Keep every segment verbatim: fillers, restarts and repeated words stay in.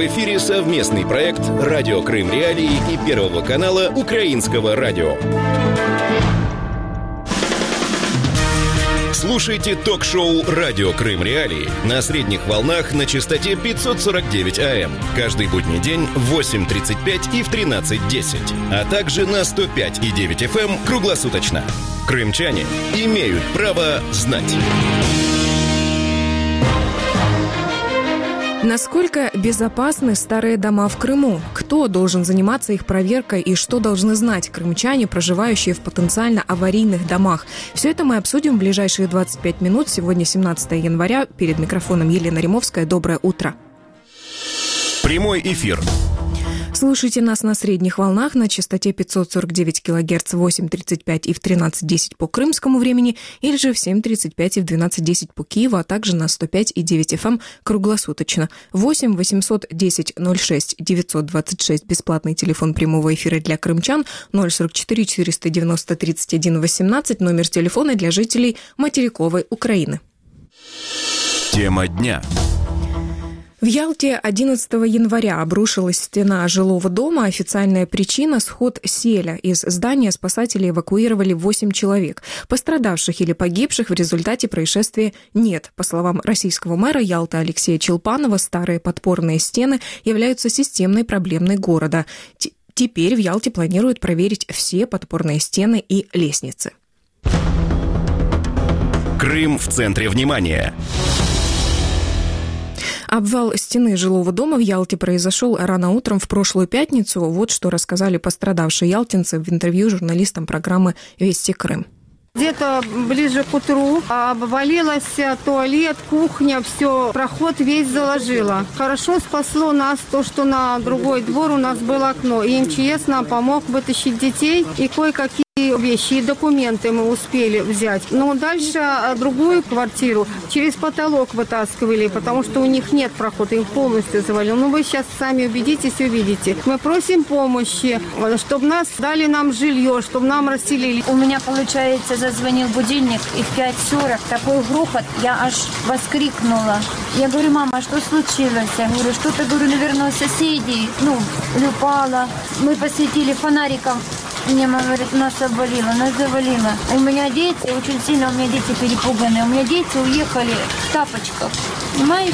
эфире совместный проект «Радио Крым Реалии» и Первого канала Украинского радио. Слушайте ток-шоу «Радио Крым Реалии» на средних волнах на частоте пятьсот сорок девять АМ каждый будний день в восемь тридцать пять и в тринадцать десять, а также на сто пять и девять эф эм круглосуточно. Крымчане имеют право знать. Насколько безопасны старые дома в Крыму? Кто должен заниматься их проверкой и что должны знать крымчане, проживающие в потенциально аварийных домах? Все это мы обсудим в ближайшие двадцать пять минут. Сегодня семнадцатое января. Перед микрофоном Елена Римовская. Доброе утро. Прямой эфир. Слушайте нас на средних волнах на частоте пятьсот сорок девять килогерц в восемь тридцать пять и в тринадцать десять по крымскому времени, или же в семь тридцать пять и в двенадцать десять по Киеву, а также на сто пять и девять эф эм круглосуточно. восемь восемьсот десять ноль шесть девятьсот двадцать шесть бесплатный телефон прямого эфира для крымчан, ноль сорок четыре четыреста девяносто тридцать один восемнадцать номер телефона для жителей материковой Украины. Тема дня. В Ялте одиннадцатого января обрушилась стена жилого дома. Официальная причина – сход селя. Из здания спасатели эвакуировали восемь человек. Пострадавших или погибших в результате происшествия нет. По словам российского мэра Ялты Алексея Челпанова, старые подпорные стены являются системной проблемой города. Т- теперь в Ялте планируют проверить все подпорные стены и лестницы. Крым в центре внимания. Обвал стены жилого дома в Ялте произошел рано утром в прошлую пятницу. Вот что рассказали пострадавшие ялтинцы в интервью журналистам программы «Вести Крым». Где-то ближе к утру обвалилась туалет, кухня, все, проход весь заложило. Хорошо спасло нас то, что на другой двор у нас было окно. И эм че эс нам помог вытащить детей и кое-какие вещи и документы мы успели взять. Но дальше другую квартиру через потолок вытаскивали, потому что у них нет прохода, им полностью завалило. Ну вы сейчас сами убедитесь, увидите. Мы просим помощи, чтобы нас дали нам жилье, чтобы нам расселили. У меня, получается, зазвонил будильник, и в пять сорок такой грохот, я аж воскликнула. Я говорю: мама, что случилось? Я говорю: что-то, говорю, наверное, соседей, ну, упало. Мы посветили фонариком. Мне мама говорит: нас обвалило, нас завалило. У меня дети, очень сильно у меня дети перепуганные. У меня дети уехали в тапочках. Понимаете?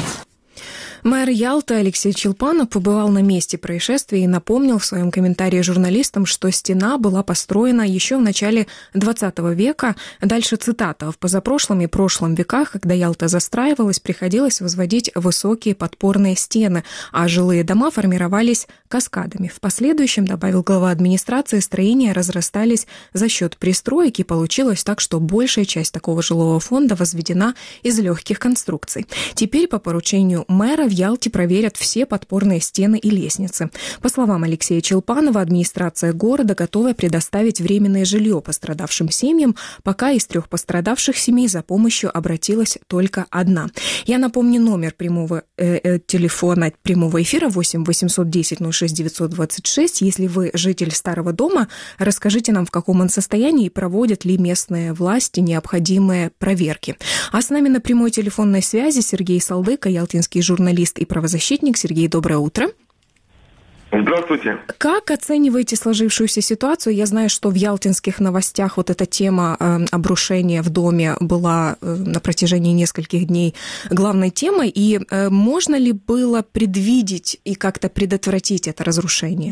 Мэр Ялты Алексей Челпанов побывал на месте происшествия и напомнил в своем комментарии журналистам, что стена была построена еще в начале двадцатого века. Дальше цитата. В позапрошлом и прошлом веках, когда Ялта застраивалась, приходилось возводить высокие подпорные стены, а жилые дома формировались каскадами. В последующем, добавил глава администрации, строения разрастались за счет пристроек, и получилось так, что большая часть такого жилого фонда возведена из легких конструкций. Теперь по поручению мэра в Ялте проверят все подпорные стены и лестницы. По словам Алексея Челпанова, администрация города готова предоставить временное жилье пострадавшим семьям, пока из трех пострадавших семей за помощью обратилась только одна. Я напомню номер прямого э, э, телефона прямого эфира восемь восемьсот десять ноль шесть девятьсот двадцать шесть. Если вы житель старого дома, расскажите нам, в каком он состоянии и проводят ли местные власти необходимые проверки. А с нами на прямой телефонной связи Сергей Салдыка, ялтинский журналист и правозащитник. Сергей, доброе утро. Здравствуйте. Как оцениваете сложившуюся ситуацию? Я знаю, что в ялтинских новостях вот эта тема э, обрушения в доме была э, на протяжении нескольких дней главной темой. И э, можно ли было предвидеть и как-то предотвратить это разрушение?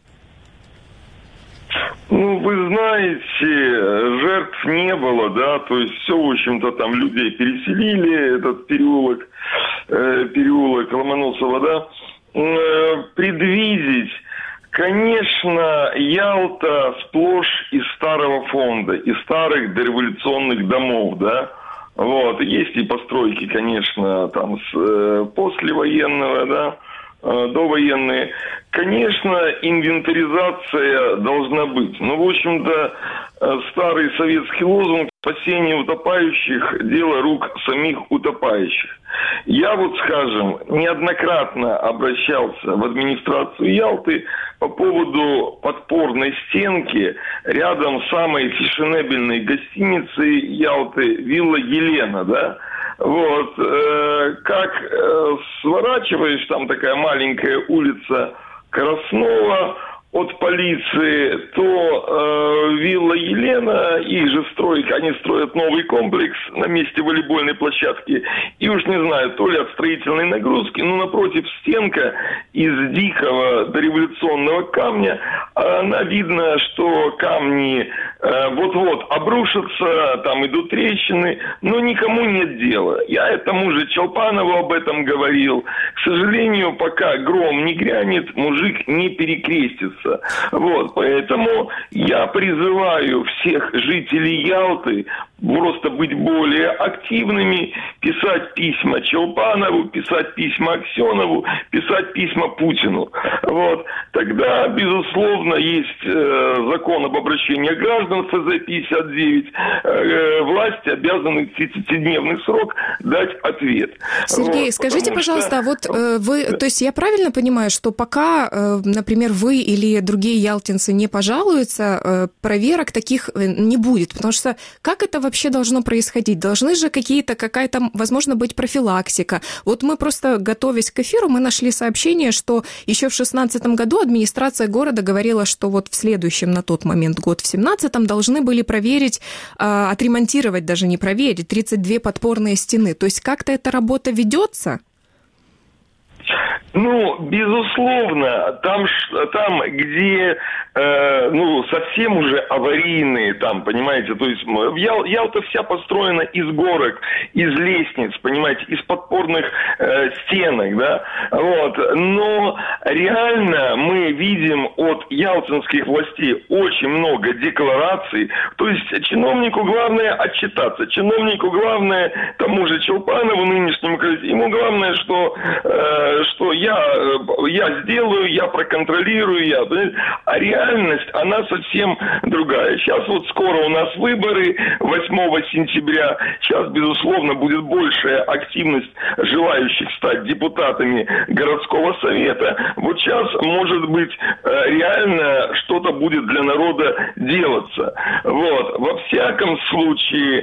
Ну, вы знаете, жертв не было, да, то есть все, в общем-то, там людей переселили, этот переулок, э, переулок Ломоносова, да, э, предвидеть, конечно, Ялта сплошь из старого фонда, из старых дореволюционных домов, да, вот, есть и постройки, конечно, там, с, э, послевоенного, да, довоенные. Конечно, инвентаризация должна быть. Но, в общем-то, старый советский лозунг «спасение утопающих – дело рук самих утопающих». Я вот, скажем, неоднократно обращался в администрацию Ялты по поводу подпорной стенки рядом с самой фешенебельной гостиницей Ялты «Вилла Елена», да? Вот, э, как э, сворачиваешь, там такая маленькая улица Краснова от полиции, то э, вилла Елена, их же стройка, они строят новый комплекс на месте волейбольной площадки. И уж не знаю, то ли от строительной нагрузки, но напротив стенка из дикого дореволюционного камня. Она видно, что камни э, вот-вот обрушатся, там идут трещины, но никому нет дела. Я этому же Чолпанову об этом говорил. К сожалению, пока гром не грянет, мужик не перекрестится. Вот, поэтому я призываю всех жителей Ялты просто быть более активными, писать письма Чолпанову, писать письма Аксенову, писать письма Путину. Вот. Тогда, безусловно, есть э, закон об обращении граждан эф зэ пятьдесят девять. Э, власти обязаны в тридцатидневный срок дать ответ. Сергей, вот, скажите, пожалуйста, что... вот э, вы, то есть я правильно понимаю, что пока, э, например, вы или другие ялтинцы не пожалуются, э, проверок таких не будет, потому что как это вообще должно происходить? Должны же какие-то, какая-то, возможно, быть профилактика. Вот мы просто, готовясь к эфиру, мы нашли сообщение, что еще в шестнадцатом году администрация города говорила, что вот в следующем на тот момент год, в семнадцатом, должны были проверить, э, отремонтировать, даже не проверить, тридцать две подпорные стены. То есть как-то эта работа ведется? Ну, безусловно, там, там где, э, ну, совсем уже аварийные, там, понимаете, то есть Ял, Ялта вся построена из горок, из лестниц, понимаете, из подпорных э, стенок, да, вот, но реально мы видим от ялтинских властей очень много деклараций, то есть чиновнику главное отчитаться, чиновнику главное, тому же Чолпанову, нынешнему, ему главное, что, э, что я Я, я сделаю, я проконтролирую, я... а реальность, она совсем другая. Сейчас вот скоро у нас выборы, восьмого сентября, сейчас, безусловно, будет большая активность желающих стать депутатами городского совета. Вот сейчас, может быть, реально что-то будет для народа делаться. Вот. Во всяком случае,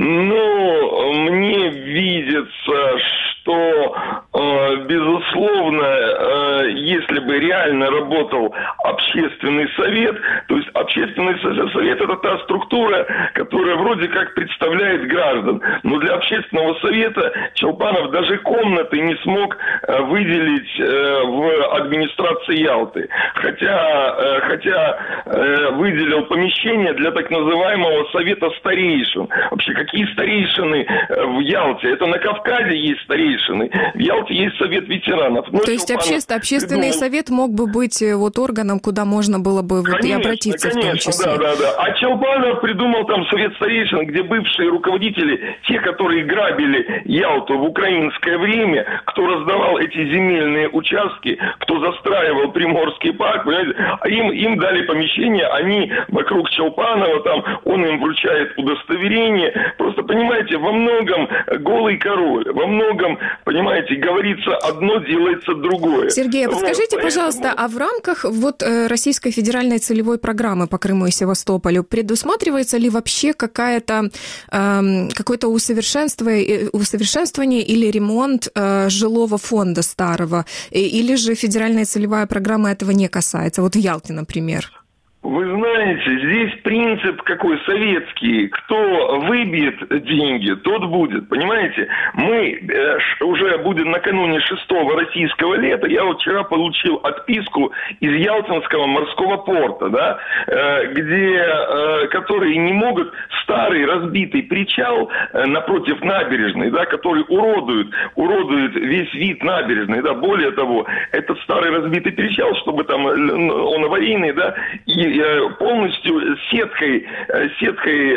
ну, мне видится, что, э, безусловно, э, если бы реально работал общественный совет, то есть общественный совет – это та структура, которая вроде как представляет граждан. Но для общественного совета Чолпанов даже комнаты не смог э, выделить э, в администрации Ялты. Хотя, э, хотя э, выделил помещение для так называемого совета старейшин. Вообще, какие старейшины э, в Ялте? Это на Кавказе есть старейшины. В Ялте есть совет ветеранов. Но То есть обще... общественный придумал... совет мог бы быть вот органом, куда можно было бы вот, конечно, и обратиться конечно, в том числе. Да, да, да. А Чолпанов придумал там совет старейшин, где бывшие руководители, те, которые грабили Ялту в украинское время, кто раздавал эти земельные участки, кто застраивал Приморский парк, понимаете, им, им дали помещение, они вокруг Чолпанова, там, он им вручает удостоверение. Просто, понимаете, во многом голый король, во многом, понимаете, говорится одно, делается другое. Сергей, а подскажите, вот, пожалуйста, поэтому... а в рамках вот Российской федеральной целевой программы по Крыму и Севастополю предусматривается ли вообще какая-то, э, какое-то усовершенствование, усовершенствование или ремонт э, жилого фонда старого? Или же федеральная целевая программа этого не касается? Вот в Ялте, например. Вы знаете, здесь принцип какой советский. Кто выбьет деньги, тот будет. Понимаете? Мы э, уже будем накануне шестого российского лета. Я вот вчера получил отписку из Ялтинского морского порта, да, э, где, э, которые не могут старый разбитый причал э, напротив набережной, да, который уродует, уродует весь вид набережной, да. Более того, этот старый разбитый причал, чтобы там он аварийный, да, и полностью сеткой, сеткой,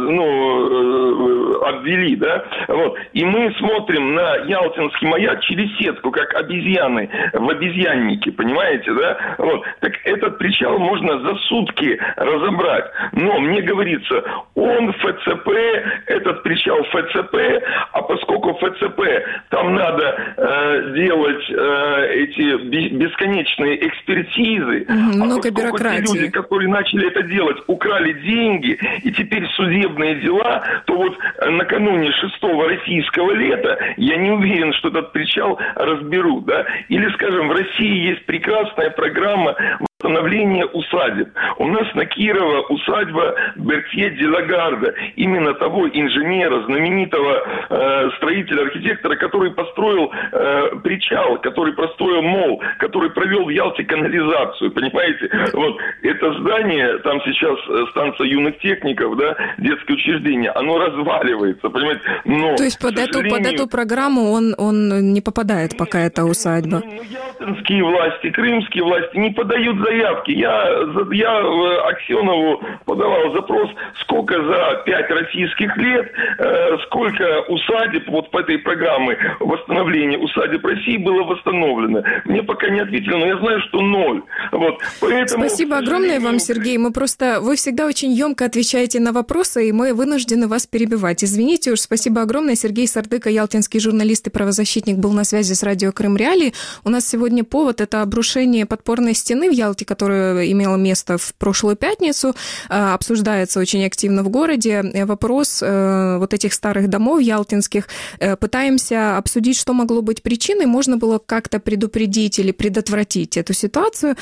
ну, обвели, да, вот. И мы смотрим на Ялтинский маяк через сетку, как обезьяны в обезьяннике, понимаете, да, вот. Так этот причал можно за сутки разобрать, но мне говорится, он эф цэ пэ, этот причал эф цэ пэ, а поскольку эф цэ пэ, там надо э, делать э, эти бесконечные экспертизы, много а бюрократии. Люди, которые начали это делать, украли деньги, и теперь судебные дела, то вот накануне шестого российского лета, я не уверен, что этот причал разберут, да. Или, скажем, в России есть прекрасная программа восстановления усадеб. У нас на Кирова усадьба Бертье де Лагарда, именно того инженера, знаменитого э, строителя-архитектора, который построил э, причал, который построил мол, который провел в Ялте канализацию, понимаете? Вот это здание, там сейчас станция юных техников, да, детское учреждение, оно разваливается, понимаете? Но, то есть под, сожалению... эту, под эту программу он, он не попадает пока эта усадьба? Ну, ну, ялтинские власти, крымские власти не подают заявки. Я, я Аксенову подавал запрос, сколько за пять российских лет, э, сколько усадеб вот по этой программе восстановления усадеб России было восстановлено. Мне пока не ответили, но я знаю, что ноль. Вот, поэтому, спасибо огромное вам, Сергей. Мы просто... Вы всегда очень емко отвечаете на вопросы, и мы вынуждены вас перебивать. Извините уж, спасибо огромное. Сергей Сардыка, ялтинский журналист и правозащитник, был на связи с радио Крым Реалии. У нас сегодня повод – это обрушение подпорной стены в Ялте, которая имела место в прошлую пятницу. Обсуждается очень активно в городе. Вопрос вот этих старых домов ялтинских. Пытаемся обсудить, что могло быть причиной. Можно было как-то предупредить или предотвратить эту ситуацию.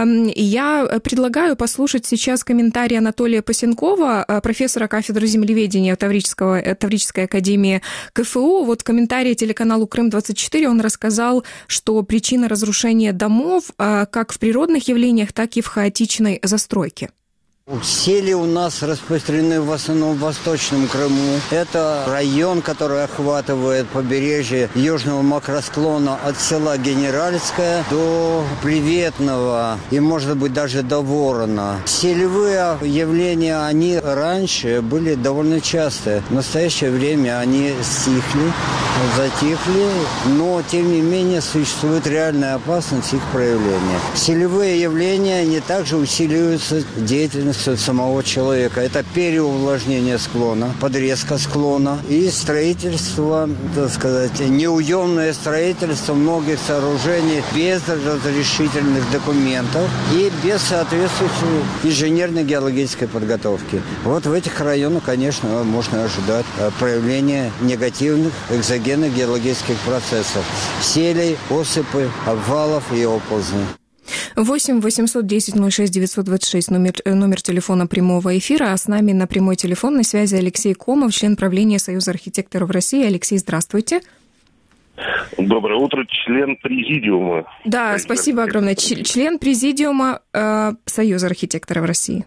Я предлагаю послушать сейчас комментарий Анатолия Пасенкова, профессора кафедры землеведения Таврической академии КФУ. Вот в комментарии телеканалу Крым двадцать четыре он рассказал, что причина разрушения домов как в природных явлениях, так и в хаотичной застройке. Сели у нас распространены в основном в Восточном Крыму. Это район, который охватывает побережье южного макросклона от села Генеральское до Приветного и, может быть, даже до Ворона. Селевые явления, они раньше были довольно частые. В настоящее время они стихли, затихли, но, тем не менее, существует реальная опасность их проявления. Селевые явления, они также усиливаются деятельностью самого человека. Это переувлажнение склона, подрезка склона и строительство, так сказать, неуемное строительство многих сооружений без разрешительных документов и без соответствующей инженерно-геологической подготовки. Вот в этих районах, конечно, можно ожидать проявления негативных экзогенных геологических процессов. Селей, осыпы, обвалов и оползней. восемь восемьсот десять ноль шесть девятьсот двадцать шесть, номер, номер телефона прямого эфира, а с нами на прямой телефонной связи Алексей Комов, член правления Союза архитекторов России. Алексей, здравствуйте. Доброе утро, член президиума. Да, Союза спасибо огромное. Ч- член президиума э, Союза архитекторов России.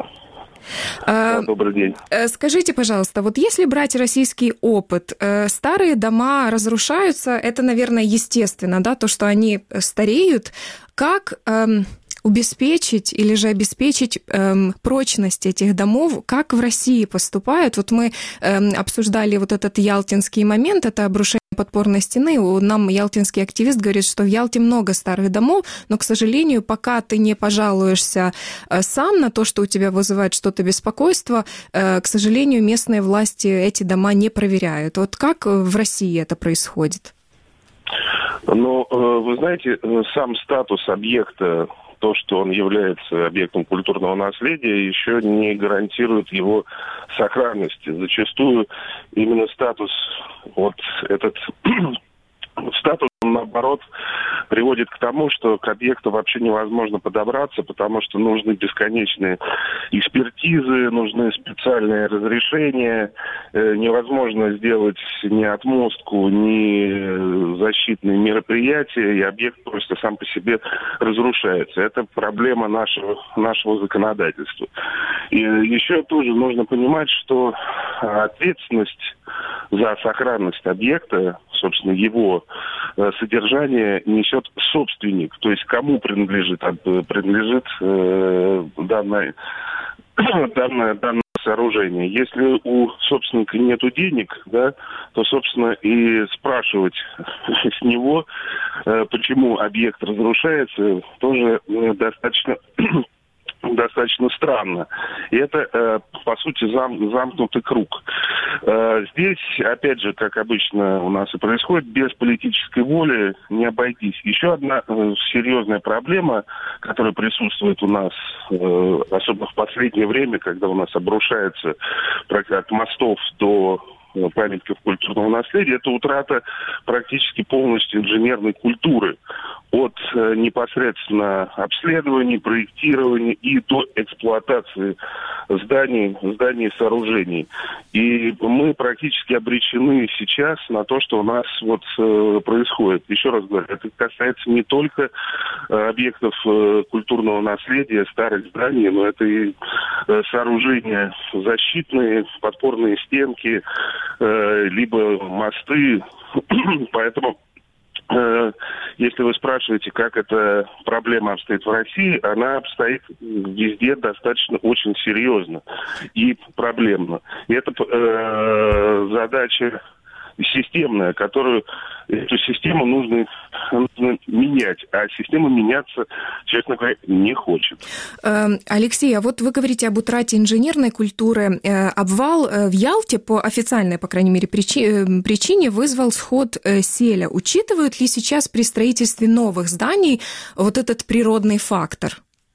Да, добрый день. Скажите, пожалуйста, вот если брать российский опыт, старые дома разрушаются, это, наверное, естественно, да, то, что они стареют. Как эм, обеспечить или же обеспечить эм, прочность этих домов, как в России поступают? Вот мы эм, обсуждали вот этот ялтинский момент, это обрушение подпорной стены. Нам ялтинский активист говорит, что в Ялте много старых домов, но, к сожалению, пока ты не пожалуешься сам на то, что у тебя вызывает что-то беспокойство, к сожалению, местные власти эти дома не проверяют. Вот как в России это происходит? Ну, вы знаете, сам статус объекта, то, что он является объектом культурного наследия, еще не гарантирует его сохранности. Зачастую именно статус, вот этот статус, наоборот, приводит к тому, что к объекту вообще невозможно подобраться, потому что нужны бесконечные экспертизы, нужны специальные разрешения, э, невозможно сделать ни отмостку, ни защитные мероприятия, и объект просто сам по себе разрушается. Это проблема нашего, нашего законодательства. И еще тоже нужно понимать, что ответственность за сохранность объекта, собственно, его содержание несет собственник, то есть кому принадлежит, принадлежит э, данное, данное, данное сооружение. Если у собственника нету денег, да, то, собственно, и спрашивать с него, э, почему объект разрушается, тоже э, достаточно достаточно странно. И это, э, по сути, зам, замкнутый круг. Э, здесь, опять же, как обычно у нас и происходит, без политической воли не обойтись. Еще одна э, серьезная проблема, которая присутствует у нас, э, особенно в последнее время, когда у нас обрушается от мостов до памятников культурного наследия, это утрата практически полностью инженерной культуры от э, непосредственно обследования, проектирования и до эксплуатации зданий, зданий и сооружений. И мы практически обречены сейчас на то, что у нас вот э, происходит. Еще раз говорю, это касается не только э, объектов э, культурного наследия, старых зданий, но это и э, сооружения защитные, подпорные стенки, э, либо мосты. Поэтому если вы спрашиваете, как эта проблема обстоит в России, она обстоит везде достаточно очень серьезно и проблемно. И это э, задача системная, которую эту систему нужно, нужно менять, а система меняться, честно говоря, не хочет. Алексей, а вот вы говорите об утрате инженерной культуры. Обвал в Ялте по официальной, по крайней мере, причине вызвал сход селя. Учитывают ли сейчас при строительстве новых зданий вот этот природный фактор?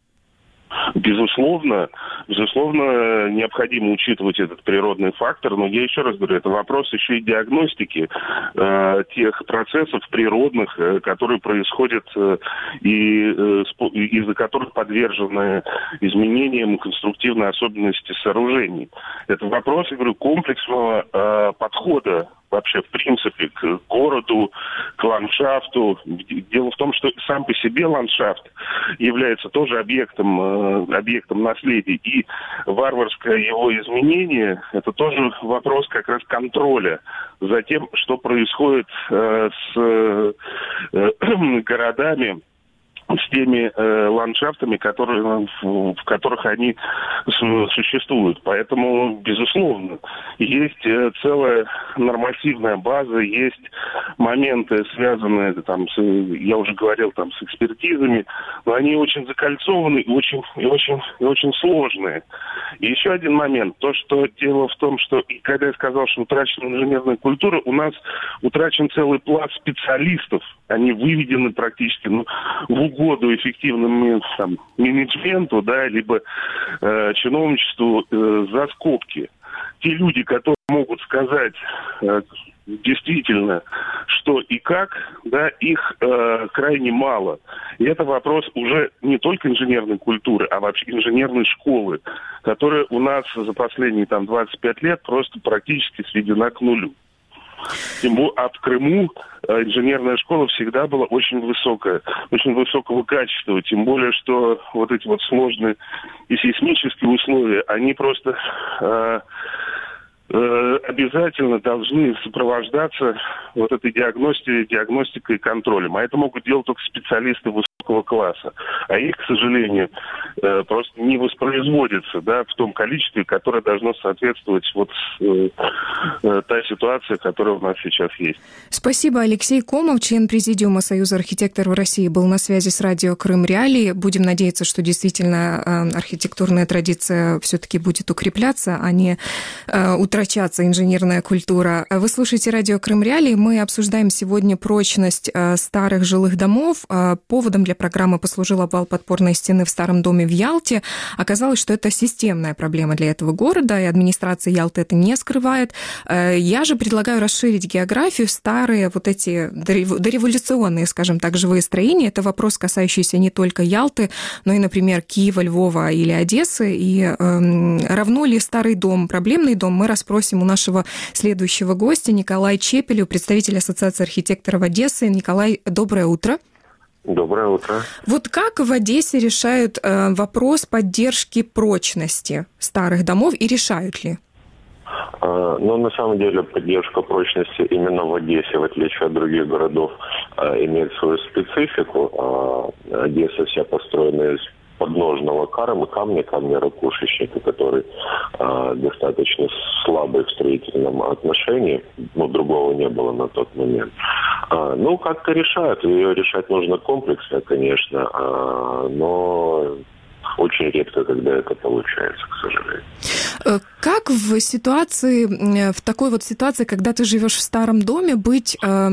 Безусловно, безусловно, необходимо учитывать этот природный фактор, но я еще раз говорю, это вопрос еще и диагностики э, тех процессов природных, э, которые происходят э, и э, из-за которых подвержены изменениям конструктивной особенности сооружений. Это вопрос, я говорю, комплексного э, подхода вообще, в принципе, к городу, к ландшафту. Дело в том, что сам по себе ландшафт является тоже объектом, э, объектом наследия. И варварское его изменение – это тоже вопрос как раз контроля за тем, что происходит э, с э, городами, с теми э, ландшафтами, которые, в, в которых они с, существуют. Поэтому, безусловно, есть э, целая нормативная база, есть моменты, связанные, там, с, я уже говорил, там, с экспертизами, но они очень закольцованы и очень, и очень, и очень сложные. И еще один момент. То, что дело в том, что, и когда я сказал, что утрачена инженерная культура, у нас утрачен целый пласт специалистов. Они выведены практически, ну, в угоду эффективному там, менеджменту, да, либо э, чиновничеству э, за скобки. Те люди, которые могут сказать э, действительно, что и как, да, их э, крайне мало. И это вопрос уже не только инженерной культуры, а вообще инженерной школы, которая у нас за последние там двадцать пять лет просто практически сведена к нулю. А в Крыму инженерная школа всегда была очень высокая, очень высокого качества. Тем более, что вот эти вот сложные и сейсмические условия, они просто э, э, обязательно должны сопровождаться вот этой диагностикой, диагностикой и контролем. А это могут делать только специалисты высокого класса. А их, к сожалению, э, просто не воспроизводится, да, в том количестве, которое должно соответствовать вот э, э, та ситуация, которая у нас сейчас есть. Спасибо. Алексей Комов, член Президиума Союза архитекторов России, был на связи с радио Крым Реалии. Будем надеяться, что действительно э, архитектурная традиция все-таки будет укрепляться, а не э, утрачаться инженерная культура. Вы слушаете радио Крым Реалии. Мы обсуждаем сегодня прочность э, старых жилых домов. Э, поводом для программы послужил обвал подпорной стены в старом доме в Ялте. Оказалось, что это системная проблема для этого города, и администрация Ялты это не скрывает. Я же предлагаю расширить географию. Старые вот эти дореволюционные, скажем так, живые строения, это вопрос, касающийся не только Ялты, но и, например, Киева, Львова или Одессы. И э, равно ли старый дом, проблемный дом, мы расспросим у нашего следующего гостя Николай Чепелев, представитель Ассоциации архитекторов Одессы. Николай, доброе утро. Доброе утро. Вот как в Одессе решают э, вопрос поддержки прочности старых домов и решают ли? А, ну, на самом деле, поддержка прочности именно в Одессе, в отличие от других городов, а, имеет свою специфику. А, Одесса вся построена из подножного камня, камня, камня ракушечника, который э, достаточно слабый в строительном отношении, но другого не было на тот момент. А, ну, как-то решают. Ее решать нужно комплексно, конечно, а, но очень редко, когда это получается, к сожалению. Как в ситуации, в такой вот ситуации, когда ты живешь в старом доме, быть э,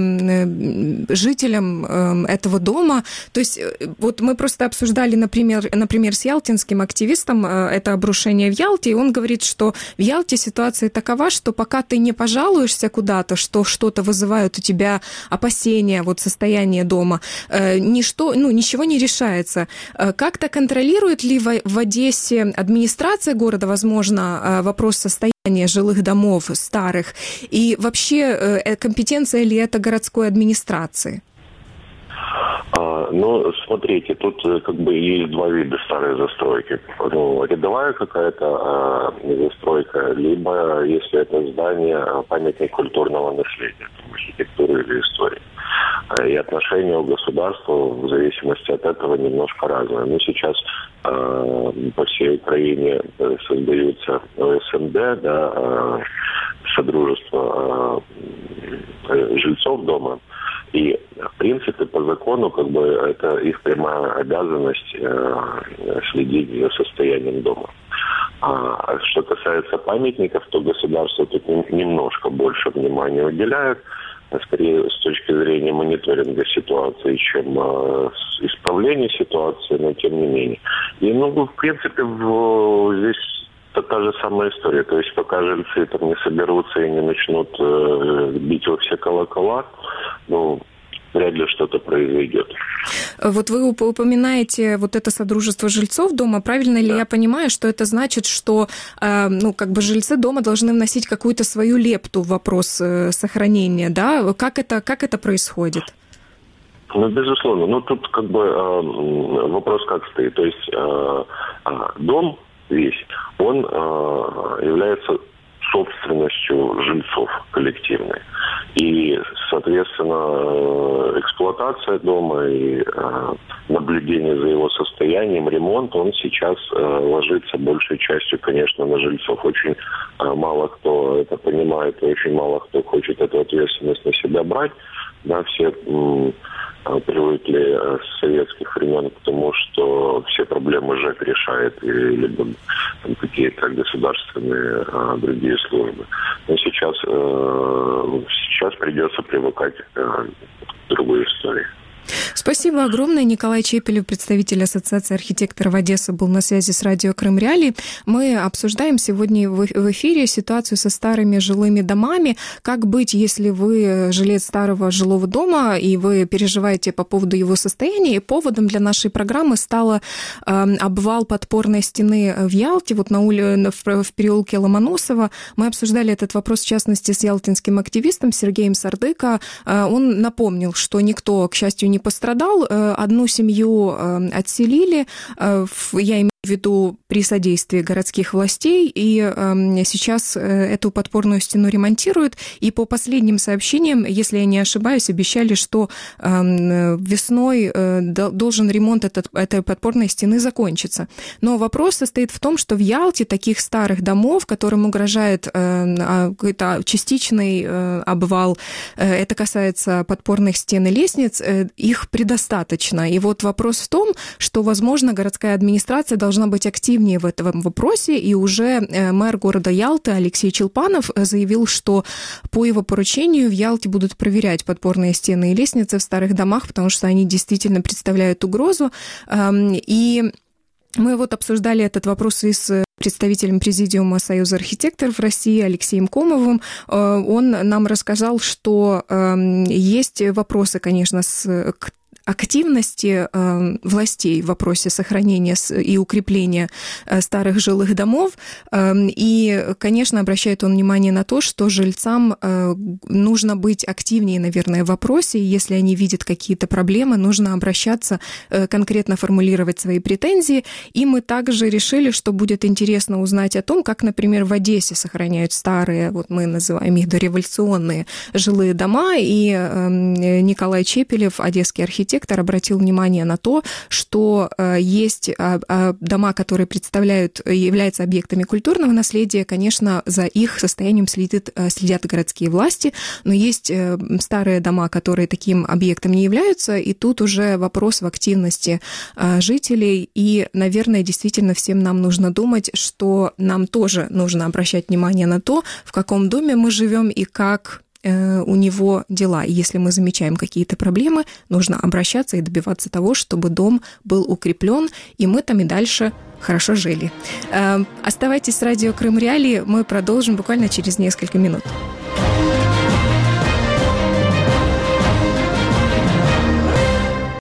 жителем э, этого дома? То есть вот мы просто обсуждали, например, например, с ялтинским активистом э, это обрушение в Ялте, и он говорит, что в Ялте ситуация такова, что пока ты не пожалуешься куда-то, что что-то вызывает у тебя опасения, вот состояние дома, э, ничто, ну, ничего не решается. Как-то контролирует ли в, в Одессе администрация города, возможно, вопрос состояния жилых домов старых? И вообще компетенция ли это городской администрации? А, ну, смотрите, тут как бы есть два вида старой застройки. Ну, рядовая какая-то а, застройка, либо, если это здание, памятник культурного наследия, там, архитектуры или истории. И отношения у государства в зависимости от этого немножко разные. Но сейчас э, по всей Украине создаются ОСМД, да, э, Содружество э, жильцов дома. И, в принципе, по закону, как бы, это их прямая обязанность э, следить за состоянием дома. А что касается памятников, то государство тут немножко больше внимания уделяет, скорее с точки зрения мониторинга ситуации, чем э, исправления ситуации, но тем не менее. И, ну, в принципе, в, здесь та, та же самая история. То есть пока жильцы там не соберутся и не начнут э, бить во все колокола, ну, вряд ли что-то произойдет. Вот вы упоминаете вот это содружество жильцов дома. Правильно ли да. я понимаю, что это значит, что э, ну, как бы жильцы дома должны вносить какую-то свою лепту в вопрос э, сохранения, да? Как это, как это происходит? Ну, безусловно. Ну, тут как бы э, вопрос как стоит. То есть э, э, дом весь, он э, является собственностью жильцов коллективной. И, соответственно, эксплуатация дома и э, наблюдение за его состоянием, ремонт, он сейчас э, ложится большей частью, конечно, на жильцов. Очень э, мало кто это понимает, и очень мало кто хочет эту ответственность на себя брать. Да, все э, привыкли с советских времен к тому, что все проблемы ЖЭК решает, и, либо там, какие-то государственные а, другие службы. Но сейчас, э, сейчас придется привыкать э, к другой истории. Спасибо огромное. Николай Чепелев, представитель Ассоциации архитекторов Одессы, был на связи с радио Крым Реалии. Мы обсуждаем сегодня в эфире ситуацию со старыми жилыми домами. Как быть, если вы жилец старого жилого дома и вы переживаете по поводу его состояния? И поводом для нашей программы стал э, обвал подпорной стены в Ялте, вот на ули... в, в переулке Ломоносова. Мы обсуждали этот вопрос, в частности, с ялтинским активистом Сергеем Сардыко. Э, он напомнил, что никто, к счастью, не пострадал. Одну семью отселили, я имею в виду при содействии городских властей, и сейчас эту подпорную стену ремонтируют. И по последним сообщениям, если я не ошибаюсь, обещали, что весной должен ремонт этой подпорной стены закончиться. Но вопрос состоит в том, что в Ялте таких старых домов, которым угрожает какой-то частичный обвал, это касается подпорных стен и лестниц, их предостаточно. И вот вопрос в том, что, возможно, городская администрация должна быть активнее в этом вопросе, и уже мэр города Ялты Алексей Челпанов заявил, что по его поручению в Ялте будут проверять подпорные стены и лестницы в старых домах, потому что они действительно представляют угрозу. И мы вот обсуждали этот вопрос и с представителем Президиума Союза архитекторов России Алексеем Комовым. Он нам рассказал, что есть вопросы, конечно, с к активности э, властей в вопросе сохранения и укрепления э, старых жилых домов. Э, и, конечно, обращает он внимание на то, что жильцам э, нужно быть активнее, наверное, в вопросе. И если они видят какие-то проблемы, нужно обращаться, э, конкретно формулировать свои претензии. И мы также решили, что будет интересно узнать о том, как, например, в Одессе сохраняют старые, вот мы называем их дореволюционные жилые дома. И э, Николай Чепелев, одесский архитектор, архитектор обратил внимание на то, что есть дома, которые представляют, являются объектами культурного наследия. Конечно, за их состоянием следит, следят городские власти, но есть старые дома, которые таким объектом не являются, и тут уже вопрос в активности жителей. И, наверное, действительно всем нам нужно думать, что нам тоже нужно обращать внимание на то, в каком доме мы живем и как у него дела. И если мы замечаем какие-то проблемы, нужно обращаться и добиваться того, чтобы дом был укреплен, и мы там и дальше хорошо жили. Оставайтесь с радио Крым Реалии, мы продолжим буквально через несколько минут.